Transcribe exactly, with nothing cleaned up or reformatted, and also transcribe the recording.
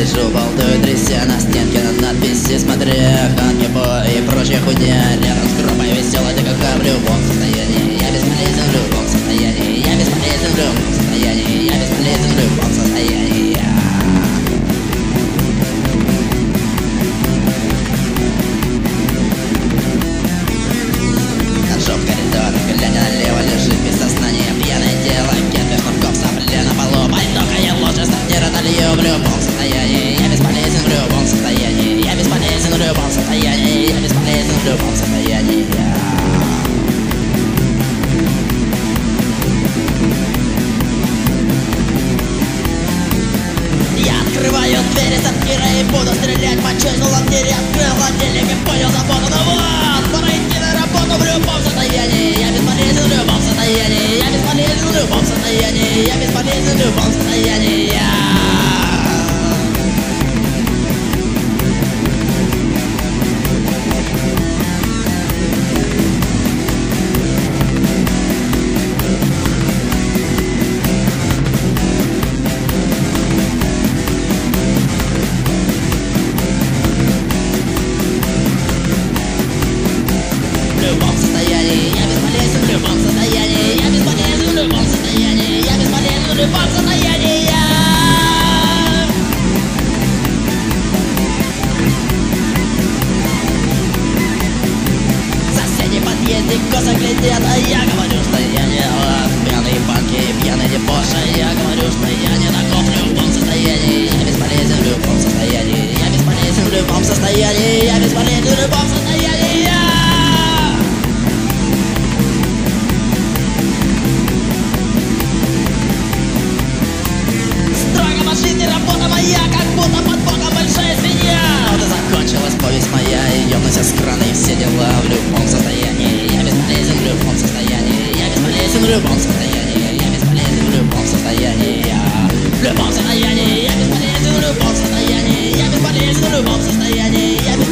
сижу, болтаю, тряся на стенке на надписи, смотря ханкебо и прочая хуйня. Рядом с группой веселой, да как в любом состоянии. Я бесполезен в любом состоянии. Я бесполезен в любом состоянии. Я бесполезен в любом состоянии. Отшел в коридор, глядя налево, лежит без сознания пьяное тело. Кепи шнурков, сопля на полу. Пойду-ка я лучше стартира долью в любом состоянии. Я бесполезен в любом состоянии. Я бесполезен в любом состоянии. Я бесполезен в любом состоянии. Я открываю двери сортира и буду стрелять. Почувствовал в двери, открыл холодильник и понял заботу. Ну вот, пора идти на работу в любом состоянии. Я бесполезен в любом состоянии. Я бесполезен в любом состоянии. Я бесполезен в любом состоянии. В любом состоянии, я бесполезен в любом состоянии. Я бесполезен в любом состоянии. Я бесполезен в любом состоянии. Соседи в подъезде косо глядят, а я говорю, что я не рад. Пьяные банки, пьяные дебоши. Я говорю, что я не таков в любом состоянии. Я бесполезен в любом состоянии. Я бесполезен в любом состоянии. Я бесполезен в любом состоянии. Работа моя, как будто под боком большая свинья. Вот и закончилась повесть моя, и ёбнусь с крана и все дела. В любом состоянии, я бесполезен в любом состоянии. Я бесполезен в любом состоянии. Я бесполезен в любом состоянии. В любом состоянии, я бесполезен в любом состоянии. Я бесполезен в любом состоянии. Я